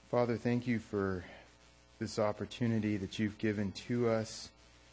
Father, thank you for this opportunity that you've given to us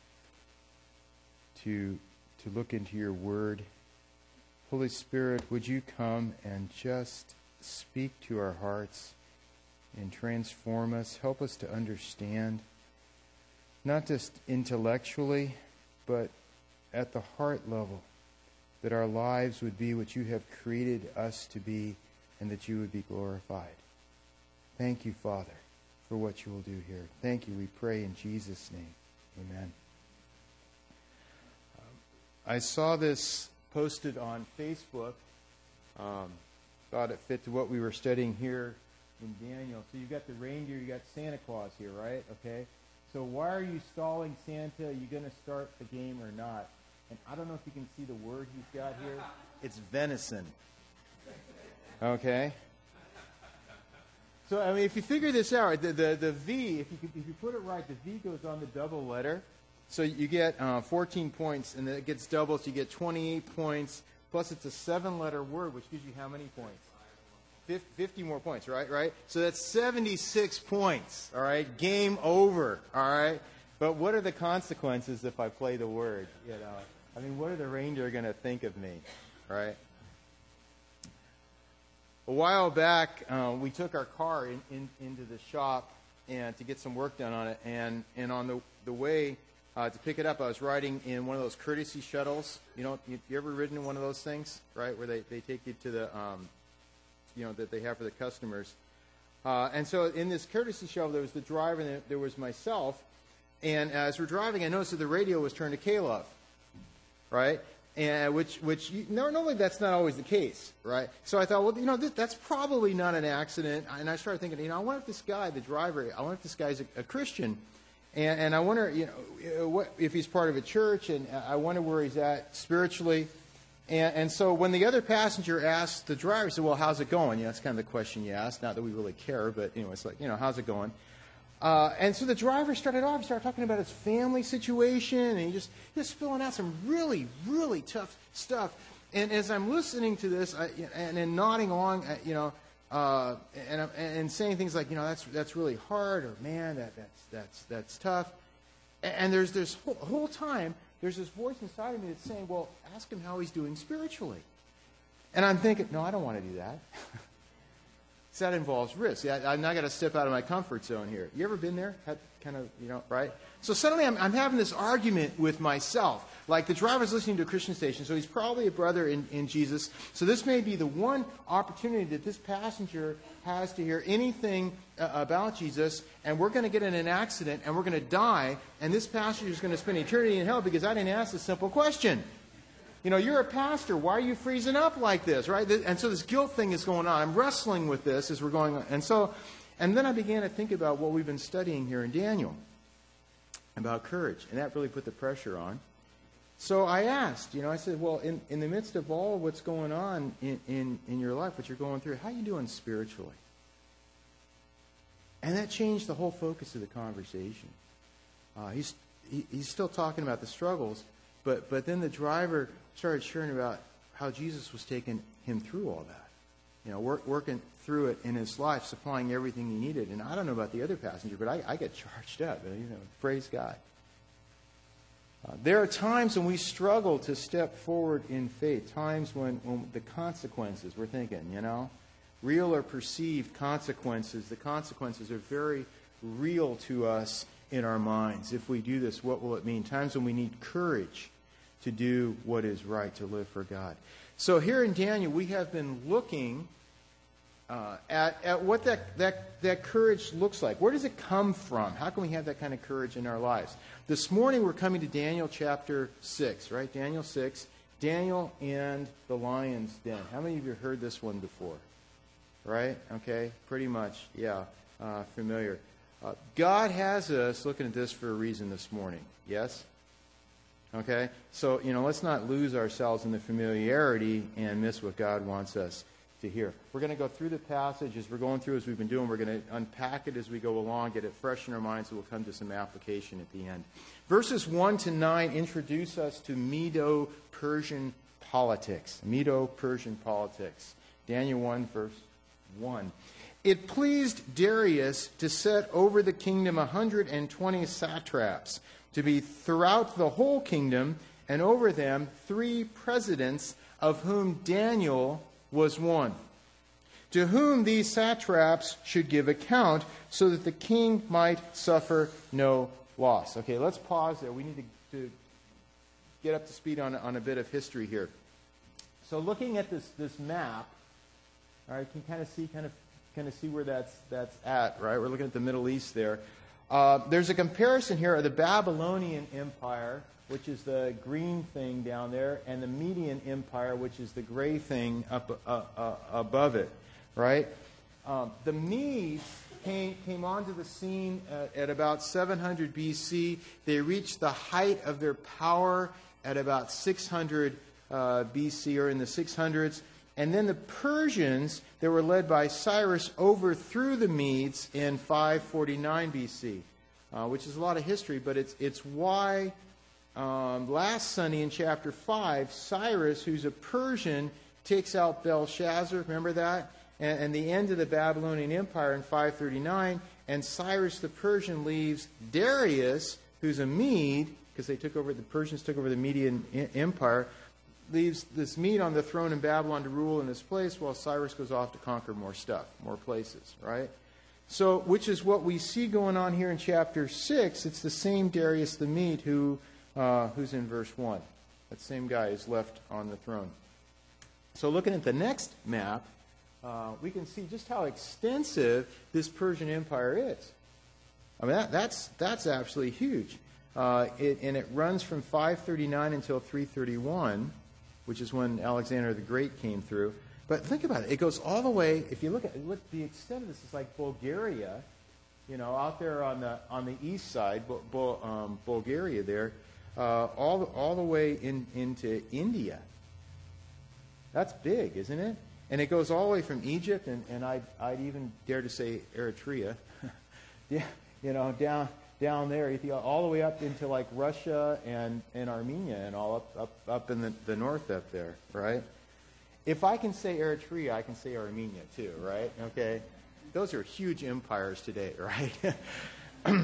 to look into your word. Holy Spirit, would you come and just speak to our hearts and transform us, help us to understand, not just intellectually, but at the heart level, that our lives would be what you have created us to be and that you would be glorified. Thank you, Father, for what you will do here. Thank you, we pray in Jesus' name. Amen. I saw this posted on Facebook. Thought it fit to what we were studying here in Daniel. So you've got the reindeer, you got Santa Claus here, right? Okay. So why are you stalling Santa? Are you going to start the game or not? And I don't know if you can see the word he's got here. It's venison. Okay. So, I mean, if you figure this out, the V, if you put it right, the V goes on the double letter. So you get 14 points, and then it gets doubled, so you get 28 points. Plus, it's a 7-letter word, which gives you how many points? 50 more points, right? So that's 76 points, all right? Game over, all right? But what are the consequences if I play the word, you know? I mean, what are the reindeer going to think of me, right? A while back, we took our car into the shop and to get some work done on it. And on the way to pick it up, I was riding in one of those courtesy shuttles. You know, you ever ridden in one of those things, right, where they take you to the, that they have for the customers. And so in this courtesy shuttle, there was the driver and there was myself. And as we're driving, I noticed that the radio was turned to K-Love, right? And normally that's not always the case, right? So I thought, well, that's probably not an accident. And I started thinking, I wonder if this guy, the driver, I wonder if this guy's a Christian, and I wonder, what if he's part of a church, and I wonder where he's at spiritually. And so when the other passenger asked the driver, he said, "Well, how's it going?" That's kind of the question you ask. Not that we really care, but it's like, how's it going? And so the driver started talking about his family situation, and he just filling out some really, really tough stuff. And as I'm listening to this, and then nodding along, and saying things like, that's really hard, or man, that's tough. And there's this whole time, there's this voice inside of me that's saying, well, ask him how he's doing spiritually. And I'm thinking, no, I don't want to do that. That involves risk. I'm not going to step out of my comfort zone here. You ever been there? Right? So suddenly I'm having this argument with myself. Like the driver's listening to a Christian station, so he's probably a brother in Jesus. So this may be the one opportunity that this passenger has to hear anything about Jesus, and we're going to get in an accident, and we're going to die, and this passenger is going to spend eternity in hell because I didn't ask a simple question. You're a pastor. Why are you freezing up like this, right? And so this guilt thing is going on. I'm wrestling with this as we're going on. And then I began to think about what we've been studying here in Daniel about courage. And that really put the pressure on. So I asked, I said, well, in the midst of all what's going on in your life, what you're going through, how are you doing spiritually? And that changed the whole focus of the conversation. He's still talking about the struggles, but then the driver started sharing about how Jesus was taking him through all that. Working through it in his life, supplying everything he needed. And I don't know about the other passenger, but I get charged up. Praise God. There are times when we struggle to step forward in faith. Times when the consequences, we're thinking, real or perceived consequences. The consequences are very real to us in our minds. If we do this, what will it mean? Times when we need courage to do what is right, to live for God. So here in Daniel, we have been looking at what that courage looks like. Where does it come from? How can we have that kind of courage in our lives? This morning we're coming to Daniel chapter 6, right? Daniel 6, Daniel and the lion's den. How many of you heard this one before? Right? Okay, pretty much, yeah, familiar. God has us looking at this for a reason this morning, yes? Okay, so, let's not lose ourselves in the familiarity and miss what God wants us to hear. We're going to go through the passage as we're going through, as we've been doing. We're going to unpack it as we go along, get it fresh in our minds, so we'll come to some application at the end. Verses 1 to 9 introduce us to Medo-Persian politics. Medo-Persian politics. Daniel 1, verse 1. it pleased Darius to set over the kingdom 120 satraps, to be throughout the whole kingdom, and over them 3 presidents, of whom Daniel was one, to whom these satraps should give account, so that the king might suffer no loss. Okay, let's pause there. We need to get up to speed on a bit of history here. So looking at this map, all right, you can kind of see where that's at, right? We're looking at the Middle East there. There's a comparison here of the Babylonian Empire, which is the green thing down there, and the Median Empire, which is the gray thing up above it, right? The Medes came onto the scene at about 700 BC. They reached the height of their power at about 600 BC, or in the 600s. And then the Persians, that were led by Cyrus, overthrew the Medes in 549 BC, which is a lot of history, but it's why last Sunday in chapter 5, Cyrus, who's a Persian, takes out Belshazzar, remember that? And the end of the Babylonian Empire in 539, and Cyrus the Persian leaves Darius, who's a Mede, because the Persians took over the Median Empire, leaves this Mede on the throne in Babylon to rule in his place, while Cyrus goes off to conquer more stuff, more places, right? So, which is what we see going on here in chapter 6. It's the same Darius the Mede who's in verse 1. That same guy is left on the throne. So looking at the next map, we can see just how extensive this Persian Empire is. I mean, that's absolutely huge. And it runs from 539 until 331, which is when Alexander the Great came through. But think about it. It goes all the way, if you look at the extent of this, is like Bulgaria, out there on the east side, Bulgaria there, all the way into India. That's big, isn't it? And it goes all the way from Egypt, and I'd even dare to say Eritrea, down there, Ethiopia, all the way up into like Russia and Armenia, and all up in the north up there, right? If I can say Eritrea, I can say Armenia too, right? Okay, those are huge empires today, right?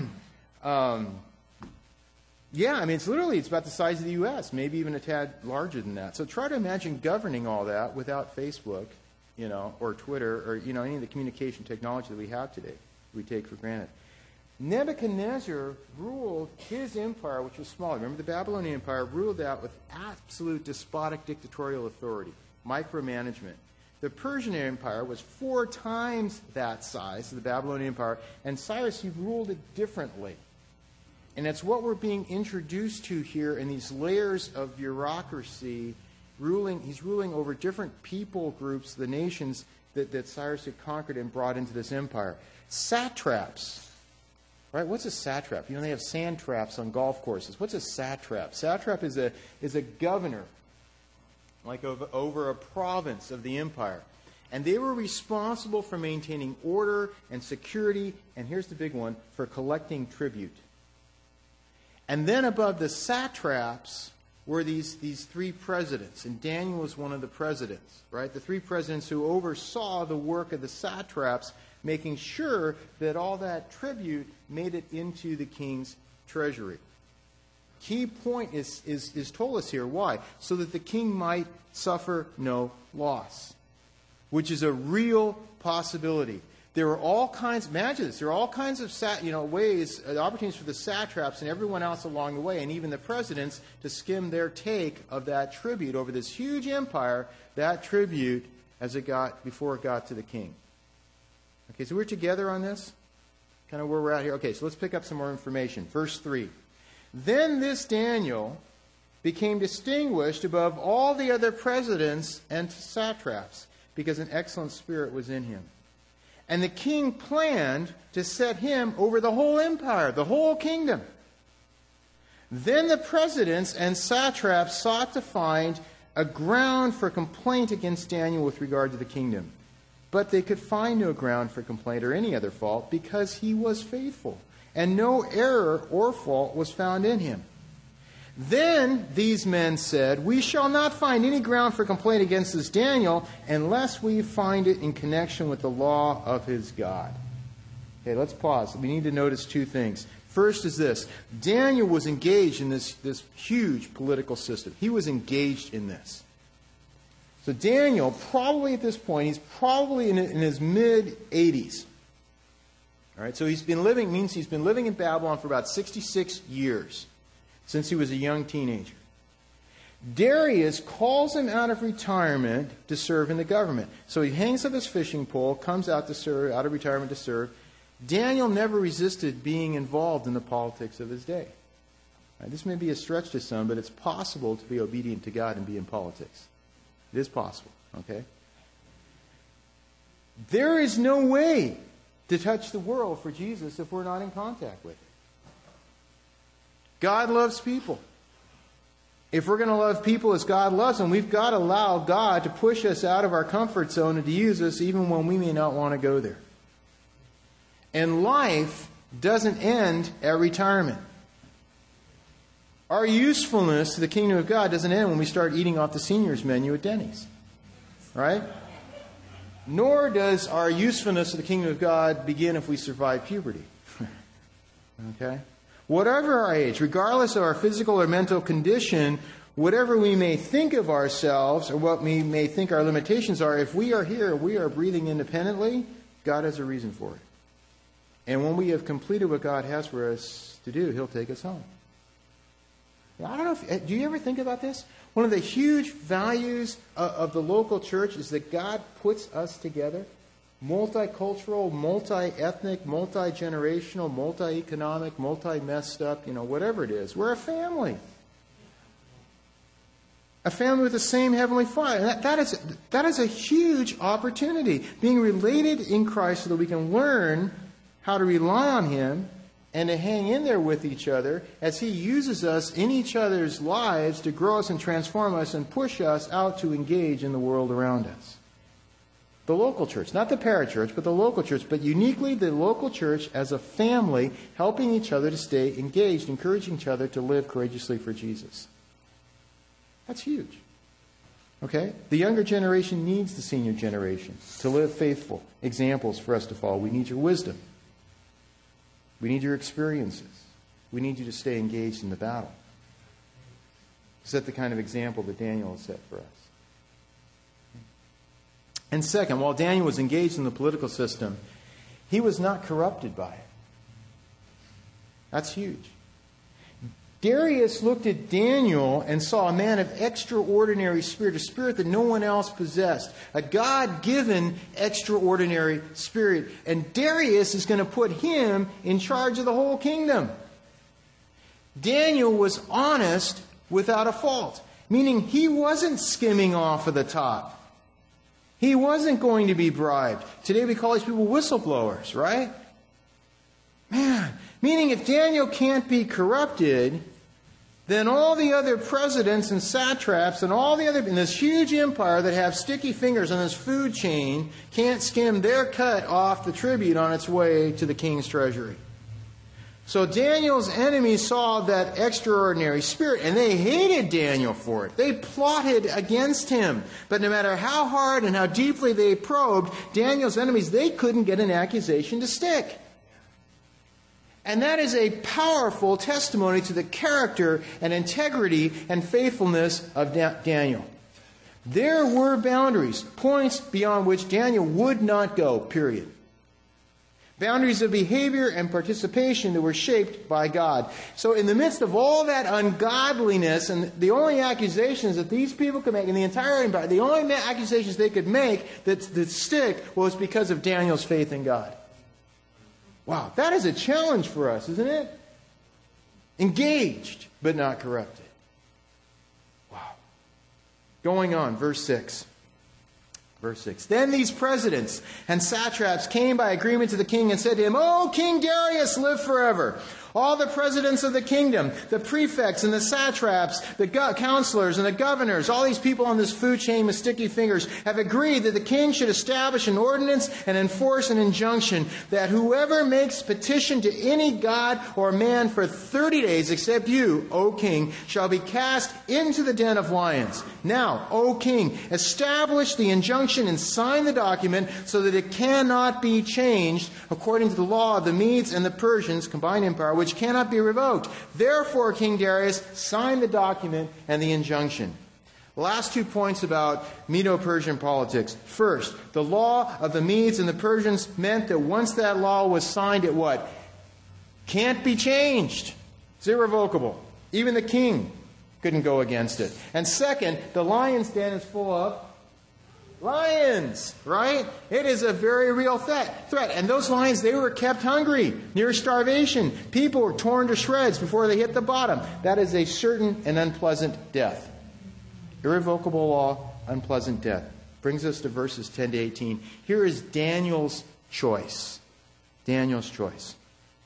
Yeah, I mean, it's about the size of the U.S., maybe even a tad larger than that. So try to imagine governing all that without Facebook, or Twitter, or any of the communication technology that we have today, we take for granted. Nebuchadnezzar ruled his empire, which was smaller. Remember, the Babylonian Empire ruled that with absolute despotic dictatorial authority, micromanagement. The Persian Empire was 4 times that size of the Babylonian Empire, and Cyrus, he ruled it differently. And that's what we're being introduced to here in these layers of bureaucracy. He's ruling over different people groups, the nations that Cyrus had conquered and brought into this empire. Satraps. Right? What's a satrap? They have sand traps on golf courses. What's a satrap? Satrap is a governor, like over a province of the empire. And they were responsible for maintaining order and security, and here's the big one, for collecting tribute. And then above the satraps were these 3 presidents, and Daniel was one of the presidents, right? The 3 presidents who oversaw the work of the satraps, making sure that all that tribute made it into the king's treasury. Key point is told us here. Why? So that the king might suffer no loss, which is a real possibility. There were all kinds, imagine this, there are all kinds of ways, opportunities for the satraps and everyone else along the way, and even the presidents, to skim their take of that tribute over this huge empire, that tribute before it got to the king. Okay, so we're together on this? Kind of where we're at here. Okay, so let's pick up some more information. Verse 3. Then this Daniel became distinguished above all the other presidents and satraps, because an excellent spirit was in him. And the king planned to set him over the whole empire, the whole kingdom. Then the presidents and satraps sought to find a ground for complaint against Daniel with regard to the kingdom. But they could find no ground for complaint or any other fault, because he was faithful, and no error or fault was found in him. Then these men said, "We shall not find any ground for complaint against this Daniel unless we find it in connection with the law of his God." Okay, let's pause. We need to notice two things. First is this. Daniel was engaged in this huge political system. He was engaged in this. So Daniel, probably at this point, he's probably in his mid-80s. All right, so he's been living in Babylon for about 66 years, since he was a young teenager. Darius calls him out of retirement to serve in the government. So he hangs up his fishing pole, comes out of retirement to serve. Daniel never resisted being involved in the politics of his day. Right, this may be a stretch to some, but it's possible to be obedient to God and be in politics. It is possible, okay? There is no way to touch the world for Jesus if we're not in contact with it. God loves people. If we're going to love people as God loves them, we've got to allow God to push us out of our comfort zone and to use us even when we may not want to go there. And life doesn't end at retirement. Our usefulness to the kingdom of God doesn't end when we start eating off the seniors menu at Denny's. Right? Nor does our usefulness to the kingdom of God begin if we survive puberty. Okay? Whatever our age, regardless of our physical or mental condition, whatever we may think of ourselves or what we may think our limitations are, if we are here, we are breathing independently, God has a reason for it. And when we have completed what God has for us to do, He'll take us home. I don't know do you ever think about this? One of the huge values of the local church is that God puts us together. Multicultural, multi-ethnic, multi-generational, multi-economic, multi-messed up, whatever it is. We're a family. A family with the same Heavenly Father. That is a huge opportunity. Being related in Christ so that we can learn how to rely on Him and to hang in there with each other as He uses us in each other's lives to grow us and transform us and push us out to engage in the world around us. The local church, not the parachurch, but the local church, but uniquely the local church as a family, helping each other to stay engaged, encouraging each other to live courageously for Jesus. That's huge. Okay? The younger generation needs the senior generation to live faithful examples for us to follow. We need your wisdom. We need your experiences. We need you to stay engaged in the battle. Set the kind of example that Daniel has set for us. And second, while Daniel was engaged in the political system, he was not corrupted by it. That's huge. Darius looked at Daniel and saw a man of extraordinary spirit, a spirit that no one else possessed, a God-given extraordinary spirit. And Darius is going to put him in charge of the whole kingdom. Daniel was honest without a fault, meaning he wasn't skimming off of the top. He wasn't going to be bribed. Today we call these people whistleblowers, right? Man, meaning if Daniel can't be corrupted, then all the other presidents and satraps and all the other in this huge empire that have sticky fingers on this food chain can't skim their cut off the tribute on its way to the king's treasury. So Daniel's enemies saw that extraordinary spirit, and they hated Daniel for it. They plotted against him. But no matter how hard and how deeply they probed, Daniel's enemies, they couldn't get an accusation to stick. And that is a powerful testimony to the character and integrity and faithfulness of Daniel. There were boundaries, points beyond which Daniel would not go, period. Boundaries of behavior and participation that were shaped by God. So in the midst of all that ungodliness, and the only accusations that these people could make in the entire empire, the only accusations they could make that stick was because of Daniel's faith in God. Wow, that is a challenge for us, isn't it? Engaged, but not corrupted. Wow. Going on, verse 6. Verse 6. Then these presidents and satraps came by agreement to the king and said to him, "O King Darius, live forever. All the presidents of the kingdom, the prefects and the satraps, the counselors and the governors, all these people on this food chain with sticky fingers have agreed that the king should establish an ordinance and enforce an injunction that whoever makes petition to any god or man for 30 days except you, O king, shall be cast into the den of lions. Now, O king, establish the injunction and sign the document so that it cannot be changed according to the law of the Medes and the Persians, combined empire, which cannot be revoked. Therefore, King Darius signed the document and the injunction. The last 2 points about Medo-Persian politics. First, the law of the Medes and the Persians meant that once that law was signed, it what? Can't be changed. It's irrevocable. Even the king couldn't go against it. And second, the lion's den is full of lions, right? It is a very real threat. And those lions, they were kept hungry, near starvation. People were torn to shreds before they hit the bottom. That is a certain and unpleasant death. Irrevocable law, unpleasant death. Brings us to verses 10 to 18. Here is Daniel's choice. Daniel's choice.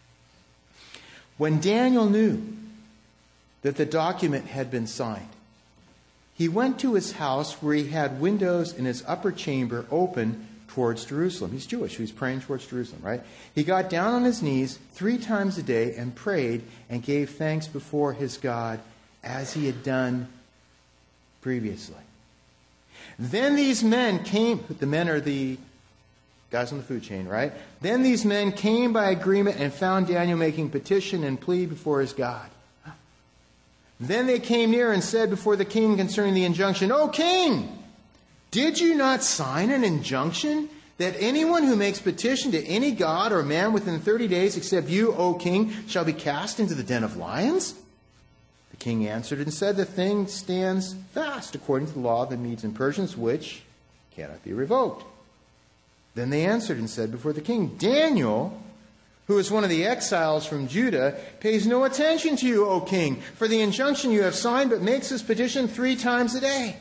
When Daniel knew that the document had been signed, he went to his house where he had windows in his upper chamber open towards Jerusalem. He's Jewish. He's praying towards Jerusalem, right? He got down on his knees 3 times a day and prayed and gave thanks before his God as he had done previously. Then these men came. The men are the guys on the food chain, right? Then these men came by agreement and found Daniel making petition and plea before his God. Then they came near and said before the king concerning the injunction, O king, did you not sign an injunction that anyone who makes petition to any god or man within 30 days except you, O king, shall be cast into the den of lions? The king answered and said, the thing stands fast according to the law of the Medes and Persians, which cannot be revoked. Then they answered and said before the king, Daniel, who is one of the exiles from Judah, pays no attention to you, O king, for the injunction you have signed, but makes his petition 3 times a day.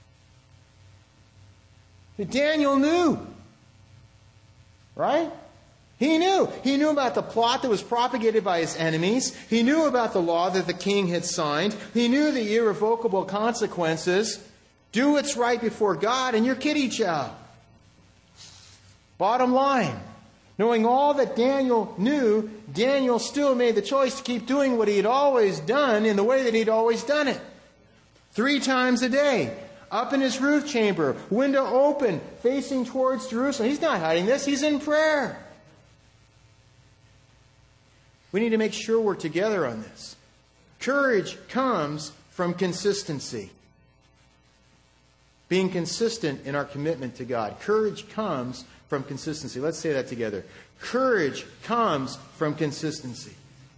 Daniel knew. Right? He knew. He knew about the plot that was propagated by his enemies. He knew about the law that the king had signed. He knew the irrevocable consequences. Do what's right before God and your kitty chow. Bottom line. Knowing all that Daniel knew, Daniel still made the choice to keep doing what he had always done in the way that he'd always done it. 3 times a day. Up in his roof chamber. Window open. Facing towards Jerusalem. He's not hiding this. He's in prayer. We need to make sure we're together on this. Courage comes from consistency. Being consistent in our commitment to God. Courage comes from consistency. Let's say that together. Courage comes from consistency.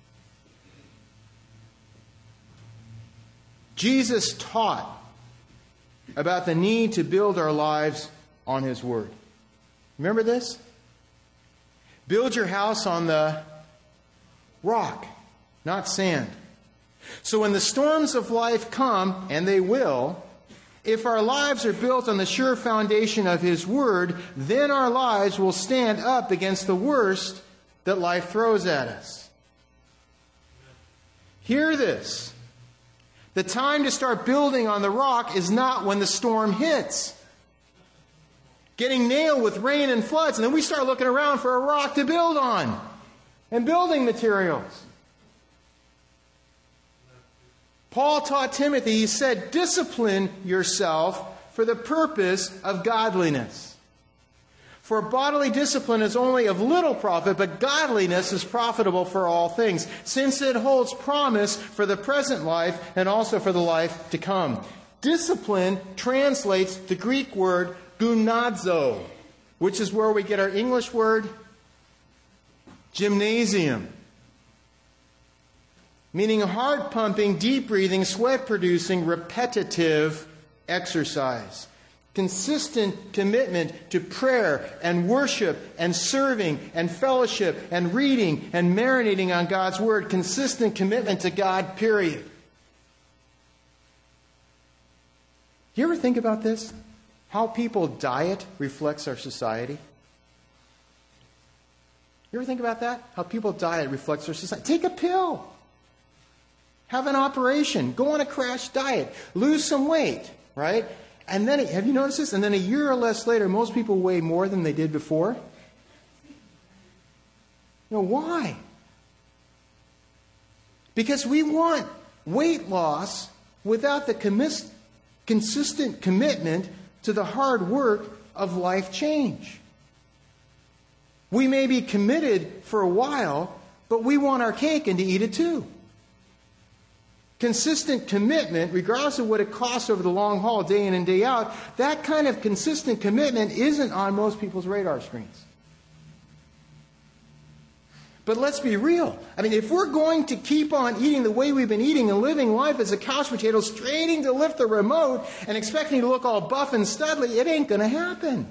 Jesus taught about the need to build our lives on His Word. Remember this? Build your house on the rock, not sand. So when the storms of life come, and they will, if our lives are built on the sure foundation of His Word, then our lives will stand up against the worst that life throws at us. Hear this. The time to start building on the rock is not when the storm hits. Getting nailed with rain and floods, and then we start looking around for a rock to build on. And building materials. Paul taught Timothy, he said, discipline yourself for the purpose of godliness. For bodily discipline is only of little profit, but godliness is profitable for all things, since it holds promise for the present life and also for the life to come. Discipline translates the Greek word gymnazo, which is where we get our English word gymnasium. Meaning heart-pumping, deep-breathing, sweat-producing, repetitive exercise. Consistent commitment to prayer and worship and serving and fellowship and reading and marinating on God's Word. Consistent commitment to God, period. Do you ever think about this? How people diet reflects our society. You ever think about that? How people's diet reflects their society. Take a pill. Have an operation. Go on a crash diet. Lose some weight, right? And then, have you noticed this? And then a year or less later, most people weigh more than they did before. Why? Because we want weight loss without the consistent commitment to the hard work of life change. We may be committed for a while, but we want our cake and to eat it too. Consistent commitment, regardless of what it costs over the long haul, day in and day out, that kind of consistent commitment isn't on most people's radar screens. But let's be real. I mean, if we're going to keep on eating the way we've been eating and living life as a couch potato, straining to lift the remote and expecting to look all buff and studly, it ain't going to happen.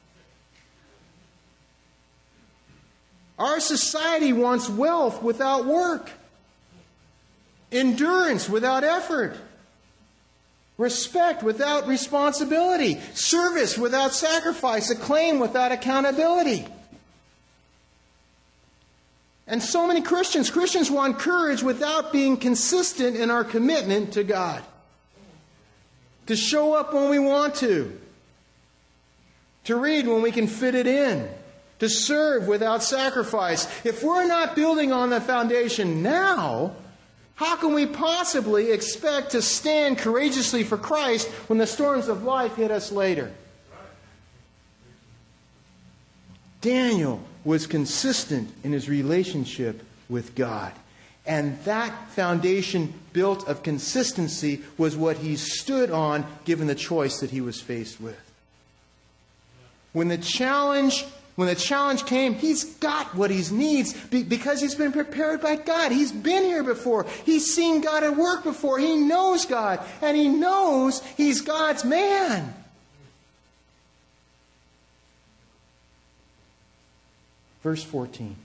Our society wants wealth without work, endurance without effort, respect without responsibility, service without sacrifice, acclaim without accountability. And so many Christians want courage without being consistent in our commitment to God. To show up when we want to read when we can fit it in, to serve without sacrifice. If we're not building on the foundation now, how can we possibly expect to stand courageously for Christ when the storms of life hit us later? Daniel was consistent in his relationship with God. And that foundation built of consistency was what he stood on given the choice that he was faced with. When the challenge came, he's got what he needs because he's been prepared by God. He's been here before. He's seen God at work before. He knows God. And he knows he's God's man. Verse 14.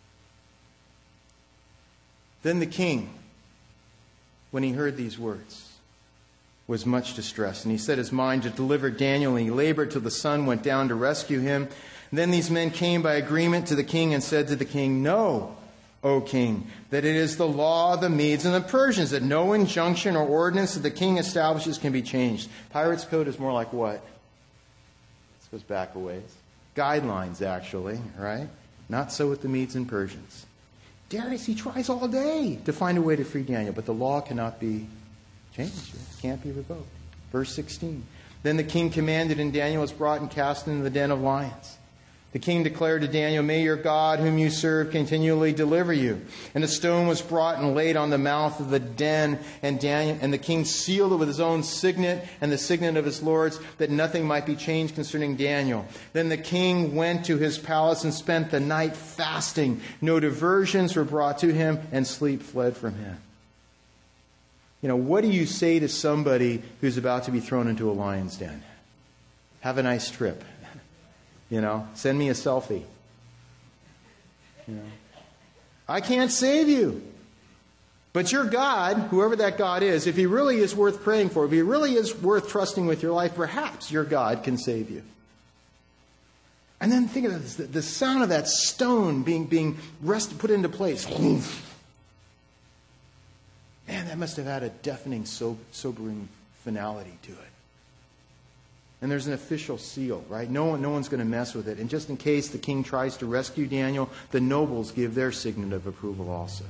Then the king, when he heard these words, was much distressed. And he set his mind to deliver Daniel, and he labored till the sun went down to rescue him. And then these men came by agreement to the king and said to the king, "Know, O king, that it is the law of the Medes and the Persians that no injunction or ordinance that the king establishes can be changed." Pirates' code is more like what? This goes back a ways. Guidelines, actually, right? Not so with the Medes and Persians. Darius, he tries all day to find a way to free Daniel, but the law cannot be changed. It can't be revoked. Verse 16. Then the king commanded, and Daniel was brought and cast into the den of lions. The king declared to Daniel, "May your God, whom you serve, continually deliver you." And a stone was brought and laid on the mouth of the den, and the king sealed it with his own signet and the signet of his lords, that nothing might be changed concerning Daniel. Then the king went to his palace and spent the night fasting. No diversions were brought to him, and sleep fled from him. What do you say to somebody who's about to be thrown into a lion's den? Have a nice trip. Send me a selfie. I can't save you. But your God, whoever that God is, if he really is worth praying for, if he really is worth trusting with your life, perhaps your God can save you. And then think of this, the sound of that stone being put into place. Man, that must have had a deafening, sobering finality to it. And there's an official seal, right? No one's going to mess with it. And just in case the king tries to rescue Daniel, the nobles give their signet of approval also.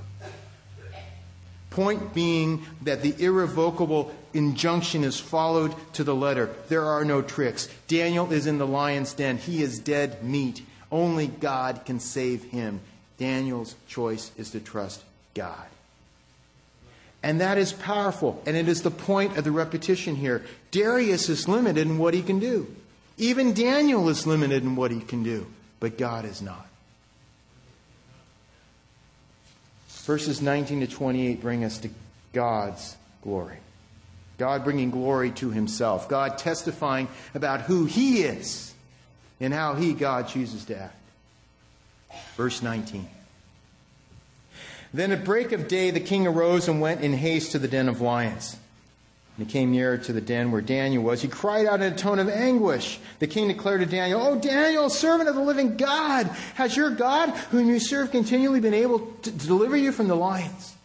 Point being that the irrevocable injunction is followed to the letter. There are no tricks. Daniel is in the lion's den. He is dead meat. Only God can save him. Daniel's choice is to trust God. And that is powerful. And it is the point of the repetition here. Darius is limited in what he can do. Even Daniel is limited in what he can do. But God is not. Verses 19 to 28 bring us to God's glory. God bringing glory to himself. God testifying about who he is and how he, God, chooses to act. Verse 19. Then at break of day the king arose and went in haste to the den of lions. When he came nearer to the den where Daniel was, he cried out in a tone of anguish. The king declared to Daniel, "O Daniel, servant of the living God, has your God, whom you serve continually, been able to deliver you from the lions?"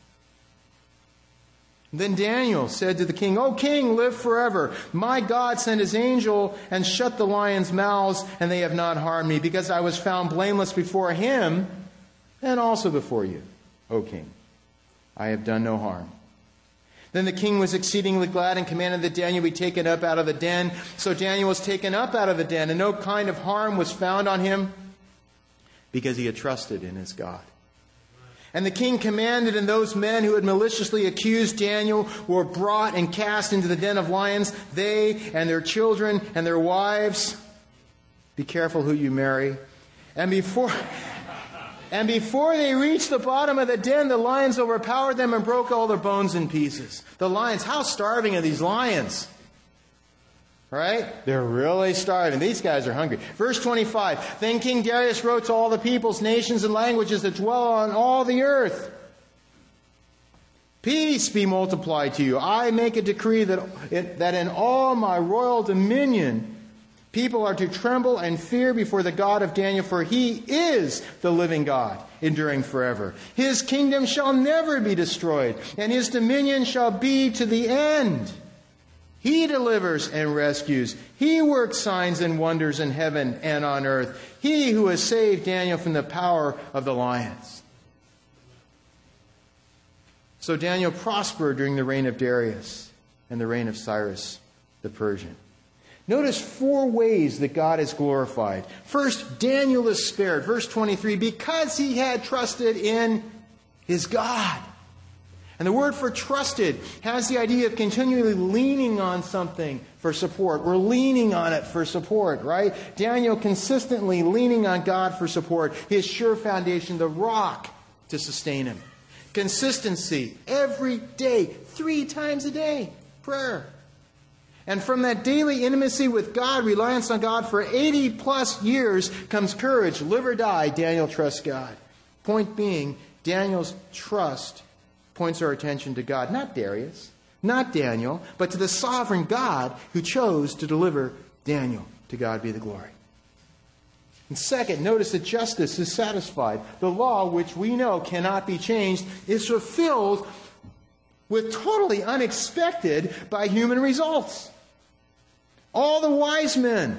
Then Daniel said to the king, "O king, live forever. My God sent his angel and shut the lions' mouths, and they have not harmed me, because I was found blameless before him and also before you, O king. I have done no harm." Then the king was exceedingly glad and commanded that Daniel be taken up out of the den. So Daniel was taken up out of the den, and no kind of harm was found on him, because he had trusted in his God. And the king commanded, and those men who had maliciously accused Daniel were brought and cast into the den of lions, they and their children and their wives. Be careful who you marry. And before they reached the bottom of the den, the lions overpowered them and broke all their bones in pieces. The lions, how starving are these lions? Right? They're really starving. These guys are hungry. Verse 25, Then King Darius wrote to all the peoples, nations, and languages that dwell on all the earth, "Peace be multiplied to you. I make a decree that in all my royal dominion people are to tremble and fear before the God of Daniel, for he is the living God, enduring forever. His kingdom shall never be destroyed, and his dominion shall be to the end. He delivers and rescues. He works signs and wonders in heaven and on earth. He who has saved Daniel from the power of the lions." So Daniel prospered during the reign of Darius and the reign of Cyrus the Persian. Notice 4 ways that God is glorified. First, Daniel is spared. Verse 23, because he had trusted in his God. And the word for trusted has the idea of continually leaning on something for support. We're leaning on it for support, right? Daniel consistently leaning on God for support. His sure foundation, the rock to sustain him. Consistency, every day, 3 times a day, prayer. And from that daily intimacy with God, reliance on God for 80 plus years, comes courage. Live or die, Daniel trusts God. Point being, Daniel's trust points our attention to God, not Darius, not Daniel, but to the sovereign God who chose to deliver Daniel. To God be the glory. And second, notice that justice is satisfied. The law, which we know cannot be changed, is fulfilled with totally unexpected by human results. All the wise men,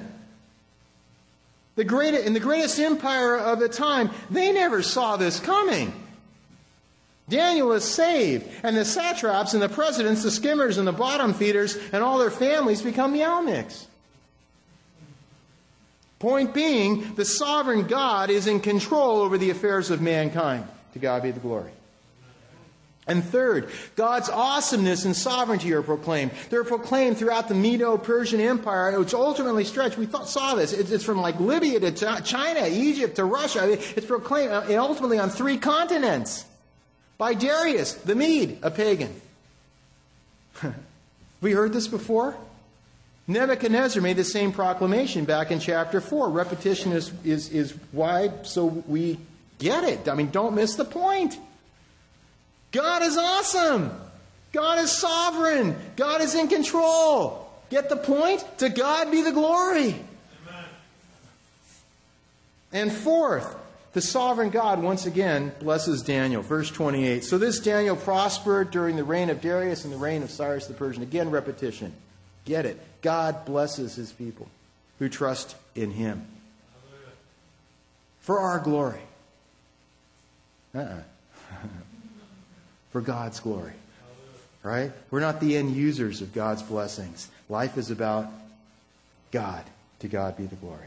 in the greatest empire of the time, they never saw this coming. Daniel is saved, and the satraps and the presidents, the skimmers and the bottom feeders, and all their families become Yalmiks. Point being, the sovereign God is in control over the affairs of mankind. To God be the glory. And third, God's awesomeness and sovereignty are proclaimed. They're proclaimed throughout the Medo-Persian Empire, which ultimately stretched. We saw this. It's from like Libya to China, Egypt to Russia. It's proclaimed ultimately on 3 continents. By Darius, the Mede, a pagan. Have we heard this before? Nebuchadnezzar made the same proclamation back in chapter 4. Repetition is why, so we get it. I mean, don't miss the point. God is awesome. God is sovereign. God is in control. Get the point? To God be the glory. Amen. And fourth, the sovereign God once again blesses Daniel. Verse 28. So this Daniel prospered during the reign of Darius and the reign of Cyrus the Persian. Again, repetition. Get it. God blesses his people who trust in him. For our glory. For God's glory. Right? We're not the end users of God's blessings. Life is about God. To God be the glory.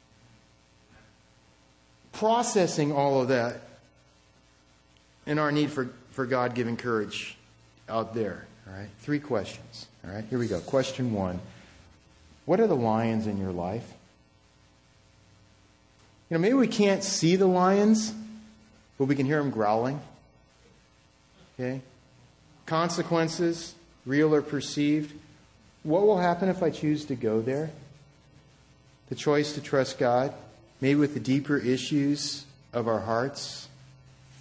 Processing all of that and our need for God-given courage out there. All right? 3 questions. All right? Here we go. Question 1. What are the lions in your life? Maybe we can't see the lions, but we can hear them growling. Okay? Consequences, real or perceived. What will happen if I choose to go there? The choice to trust God. Maybe with the deeper issues of our hearts.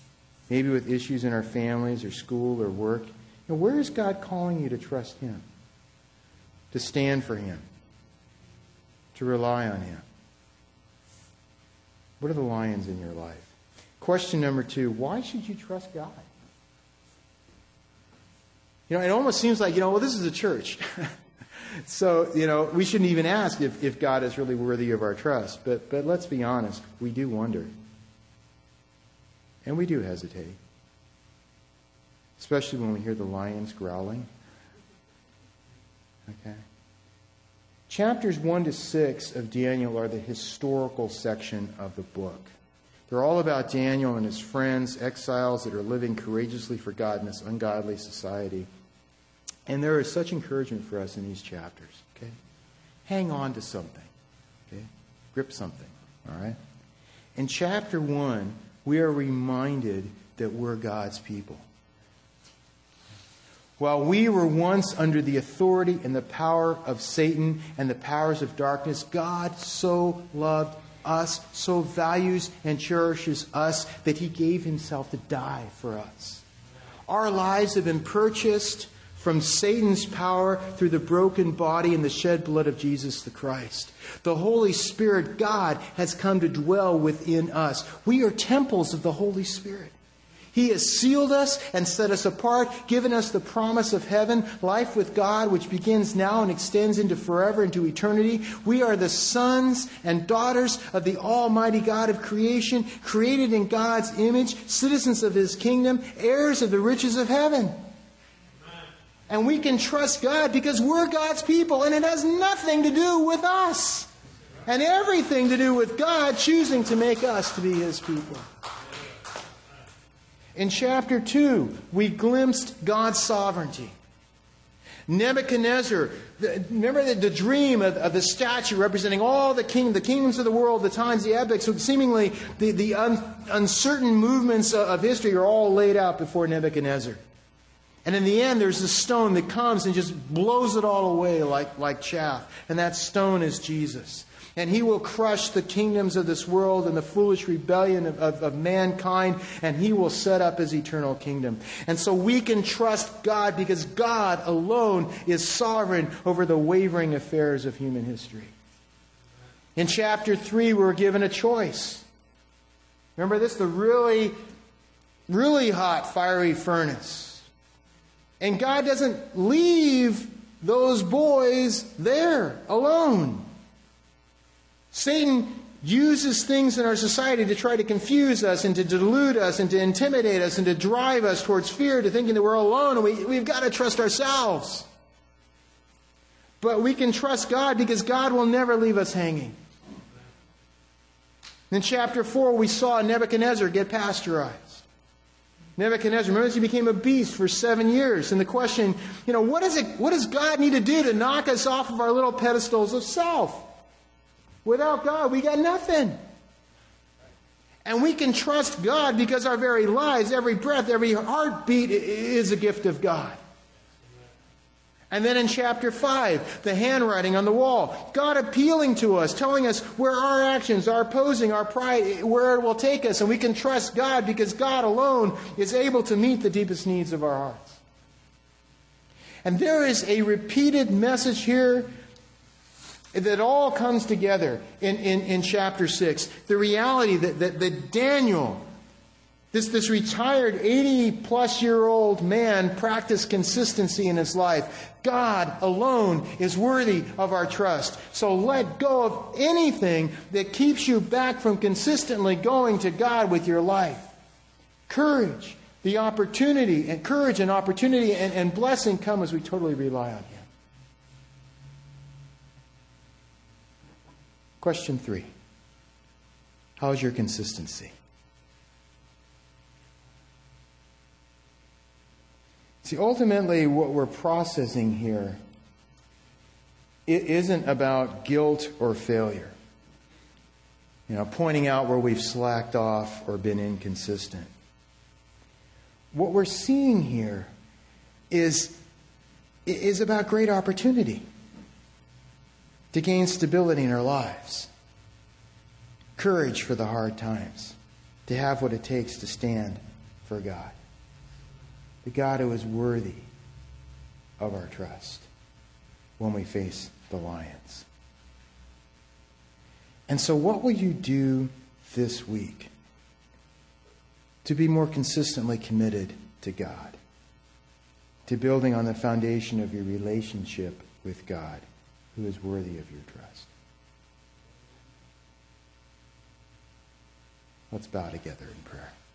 Maybe with issues in our families or school or work. Where is God calling you to trust him? to stand for Him, to rely on Him? What are the lions in your life? Question number 2, why should you trust God? It almost seems like, well, this is a church. So, we shouldn't even ask if God is really worthy of our trust. But let's be honest, we do wonder. And we do hesitate. Especially when we hear the lions growling. Okay? Chapters 1 to 6 of Daniel are the historical section of the book. They're all about Daniel and his friends, exiles that are living courageously for God in this ungodly society. And there is such encouragement for us in these chapters. Okay? Hang on to something. Okay? Grip something. All right? In chapter 1, we are reminded that we're God's people. While we were once under the authority and the power of Satan and the powers of darkness, God so loved us, so values and cherishes us, that He gave Himself to die for us. Our lives have been purchased from Satan's power through the broken body and the shed blood of Jesus the Christ. The Holy Spirit, God, has come to dwell within us. We are temples of the Holy Spirit. He has sealed us and set us apart, given us the promise of heaven, life with God, which begins now and extends into forever, into eternity. We are the sons and daughters of the Almighty God of creation, created in God's image, citizens of His kingdom, heirs of the riches of heaven. And we can trust God because we're God's people, and it has nothing to do with us, and everything to do with God choosing to make us to be His people. In chapter 2, we glimpsed God's sovereignty. Nebuchadnezzar, remember the dream of the statue representing all the kingdoms of the world, the times, the epochs, seemingly the uncertain movements of history are all laid out before Nebuchadnezzar. And in the end, there's a stone that comes and just blows it all away like chaff. And that stone is Jesus. And He will crush the kingdoms of this world and the foolish rebellion of mankind, and He will set up His eternal kingdom. And so we can trust God because God alone is sovereign over the wavering affairs of human history. In chapter 3, we're given a choice. Remember this? The really, really hot, fiery furnace. And God doesn't leave those boys there alone. Satan uses things in our society to try to confuse us and to delude us and to intimidate us and to drive us towards fear, to thinking that we're alone and we've got to trust ourselves. But we can trust God because God will never leave us hanging. In chapter 4, we saw Nebuchadnezzar get pasteurized. Nebuchadnezzar, remember, he became a beast for 7 years. And the question, what does God need to do to knock us off of our little pedestals of self? Without God, we got nothing. And we can trust God because our very lives, every breath, every heartbeat is a gift of God. And then in chapter 5, the handwriting on the wall. God appealing to us, telling us where our actions, our posing, our pride, where it will take us. And we can trust God because God alone is able to meet the deepest needs of our hearts. And there is a repeated message here that all comes together in chapter 6. The reality that Daniel, this retired 80-plus-year-old man, practiced consistency in his life. God alone is worthy of our trust. So let go of anything that keeps you back from consistently going to God with your life. Courage, the opportunity, and courage and opportunity and blessing come as we totally rely on Him. Question 3. How is your consistency? See, ultimately, what we're processing here, it isn't about guilt or failure. Pointing out where we've slacked off or been inconsistent. What we're seeing here is about great opportunity to gain stability in our lives, courage for the hard times, to have what it takes to stand for God, the God who is worthy of our trust. when we face the lions. And so what will you do this week to be more consistently committed to God, to building on the foundation of your relationship with God, who is worthy of your trust? Let's bow together in prayer.